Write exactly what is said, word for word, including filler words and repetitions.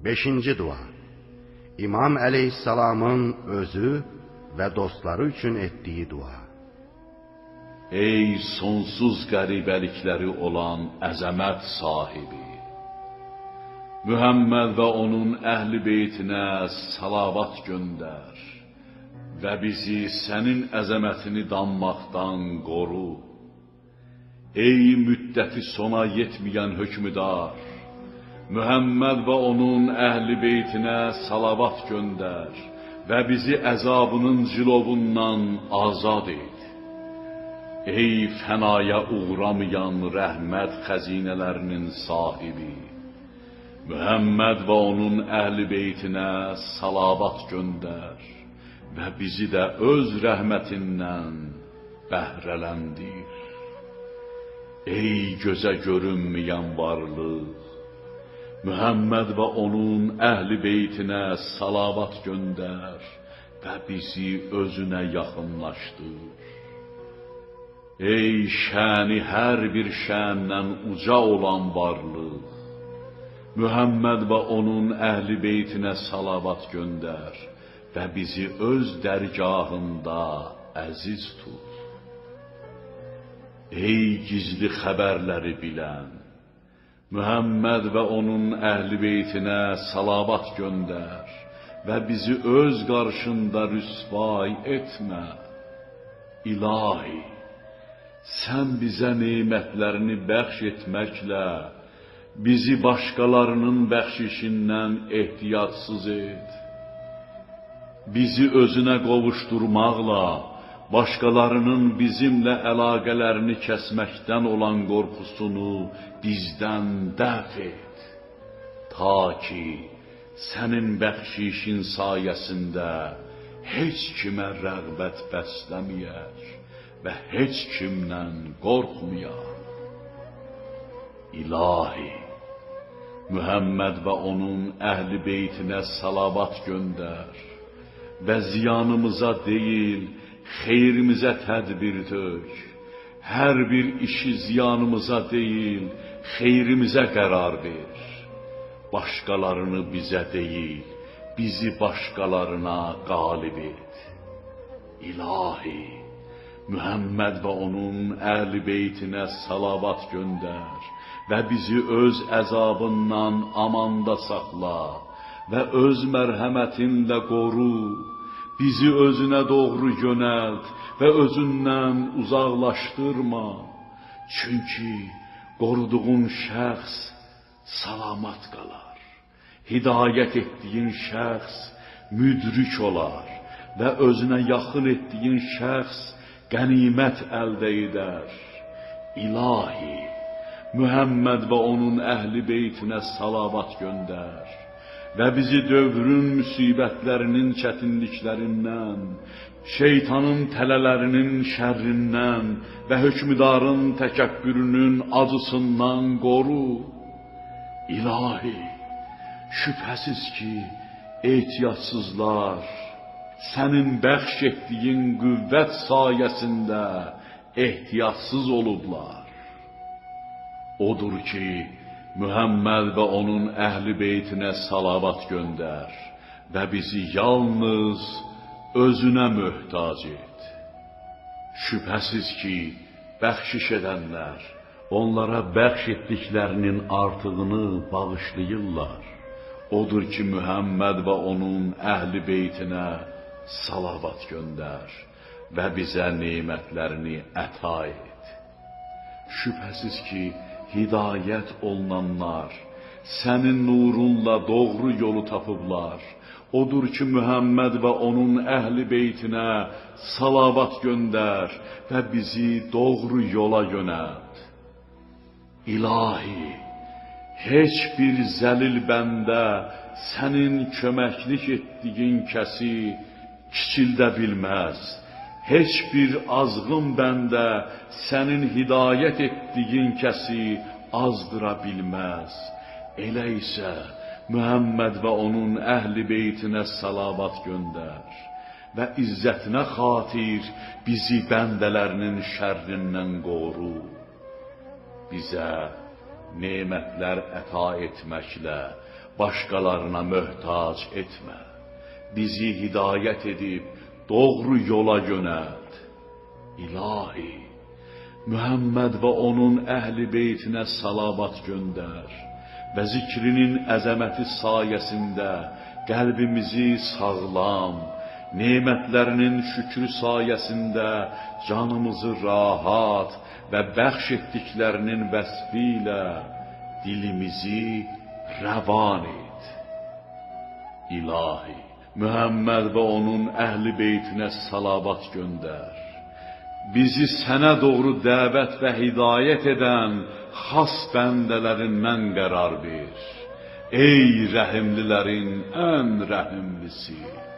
Beşinci dua. İmam Əleyhisselamın özü və dostları üçün etdiyi dua. Ey sonsuz qəribəlikləri olan əzəmət sahibi, Mühəmməd və onun əhli beytinə salavat göndər və bizi sənin əzəmətini danmaqdan qoru. Ey müddəti sona yetməyən hökmüdar, Mühəmməd və onun əhli beytinə salavat göndər və bizi əzabının cilovundan azad et. Ey fənaya uğramayan rəhmət xəzinələrinin sahibi, Mühəmməd və onun əhli beytinə salavat göndər və bizi də öz rəhmətindən bəhrələndir. Ey gözə görünməyən varlıq, Mühəmməd və onun əhli beytinə salavat göndər və bizi özünə yaxınlaşdır. Ey şəni hər bir şəndən uca olan varlıq, Mühəmməd və onun əhli beytinə salavat göndər və bizi öz dərgahında əziz tut. Ey gizli xəbərləri bilən, Mühəmməd və onun əhli beytinə salavat göndər və bizi öz qarşında rüsvay etmə. İlahi, sən bizə nemətlərini bəxş etməklə bizi başqalarının bəxşişindən ehtiyatsız et. Bizi özünə qovuşturmaqla başqalarının bizimlə əlaqələrini kəsməkdən olan qorxusunu bizdən dəf et. Ta ki, sənin bəxşişin sayəsində heç kimə rəğbət bəsləməyər və heç kimdən qorxmayar. İlahi, Mühəmməd və onun əhli beytinə salavat göndər və ziyanımıza deyil, xeyrimizə tədbir tök. Hər bir işi ziyanımıza deyil, xeyrimizə qərar ver. Başqalarını bizə deyil, bizi başqalarına qalib et. İlahi, Mühəmməd və onun əhli beytinə salavat göndər və bizi öz əzabından amanda saxla və öz mərhəmətinlə qoru. Bizi özünə doğru yönəlt və özündən uzaqlaşdırma. Çünki qoruduğun şəxs salamat qalar. Hidayət etdiyin şəxs müdrik olar və özünə yaxın etdiyin şəxs qənimət əldə edər. İlahi, Mühəmməd və onun əhli beytinə salavat göndər və bizi dövrün müsibətlərinin çətinliklərindən, şeytanın tələlərinin şərrindən və hökmdarın təkəbbürünün acısından qoru. İlahi, şübhəsiz ki, ehtiyatsızlar sənin bəxş etdiyin qüvvət sayəsində ehtiyatsız olublar. Odur ki, Mühəmməd və onun əhli beytinə salavat göndər və bizi yalnız özünə möhtac et. Şübhəsiz ki, bəxşiş edənlər onlara bəxş etdiklərinin artığını bağışlayırlar. Odur ki, Mühəmməd və onun əhli beytinə salavat göndər və bizə nemətlərini əta et. Şübhəsiz ki, hidayət olunanlar sənin nurunla doğru yolu tapıblar. Odur ki, Mühəmməd və onun əhli beytinə salavat göndər və bizi doğru yola yönəlt. İlahi, heç bir zəlil bəndə sənin köməklik etdiyin kəsi kiçildə bilməz. Heç bir azğın bəndə sənin hidayət etdiyin kəsi azdıra bilməz. Elə isə Mühəmməd və onun əhli beytinə salavat göndər və izzətinə xatir bizi bəndələrinin şərrindən qoru. Bizə nemətlər əta etməklə başqalarına möhtac etmə. Bizi hidayət edib doğru yola yönəlt. İlahi, Mühəmməd və onun əhli beytinə salavat göndər və zikrinin əzəməti sayəsində qəlbimizi sağlam, nemətlərinin şükrü sayəsində canımızı rahat və bəxş etdiklərinin vəsfi ilə dilimizi rəvan et. İlahi, Mühəmməd və onun əhli beytinə salavat göndər. Bizi sənə doğru dəvət və hidayət edən xas bəndələrindən qərar ver. Ey rəhimlilərin ən rəhimlisi!